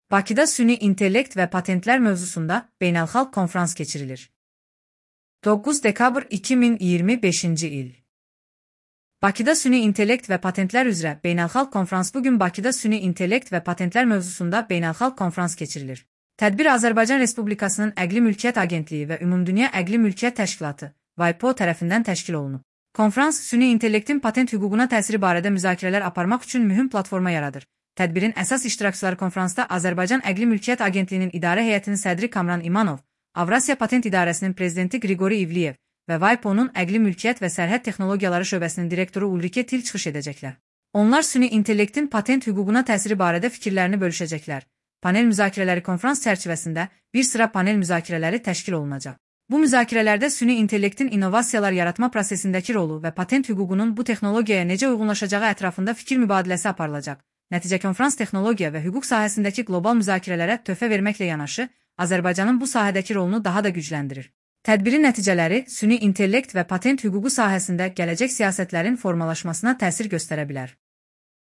Bakıda süni intellekt və patentlər mövzusunda beynəlxalq konfrans keçirilir. 9 dekabr 2025-ci il. Bakıda süni intellekt və patentlər üzrə beynəlxalq konfrans. Bugün Bakıda süni intellekt və patentlər mövzusunda beynəlxalq konfrans keçirilir. Tədbir Azərbaycan Respublikasının Əqli Mülkiyyət Agentliyi və Ümumdünya Əqli Mülkiyyət Təşkilatı (WIPO) tərəfindən təşkil olunub. Konfrans, süni intellektin patent hüququna təsiri barədə müzakirələr aparmaq üçün mühüm platforma yaradır. Tədbirin əsas iştirakçıları konfransda Azərbaycan Əqli Mülkiyyət Agentliyinin İdarə Heyətinin sədri Kamran İmanov, Avrasiya Patent İdarəsinin prezidenti Qriqori İvliyev və WIPO-nun Əqli Mülkiyyət və Sərhəd Texnologiyaları şöbəsinin direktoru Ulrike Til çıxış edəcəklər. Onlar süni intellektin patent hüququna təsiri barədə fikirlərini bölüşəcəklər. Panel müzakirələri konfrans çərçivəsində bir sıra panel müzakirələri təşkil olunacaq. Bu müzakirələrdə süni intellektin innovasiyalar yaratma prosesindəki rolu və patent hüququnun bu texnologiyaya necə uyğunlaşacağı ətrafında fikir mübadiləsi aparılacaq. Nəticə konfrans texnologiya və hüquq sahəsindəki qlobal müzakirələrə töhfə verməklə yanaşı, Azərbaycanın bu sahədəki rolunu daha da gücləndirir. Tədbirin nəticələri süni intellekt və patent hüququ sahəsində gələcək siyasətlərin formalaşmasına təsir göstərə bilər.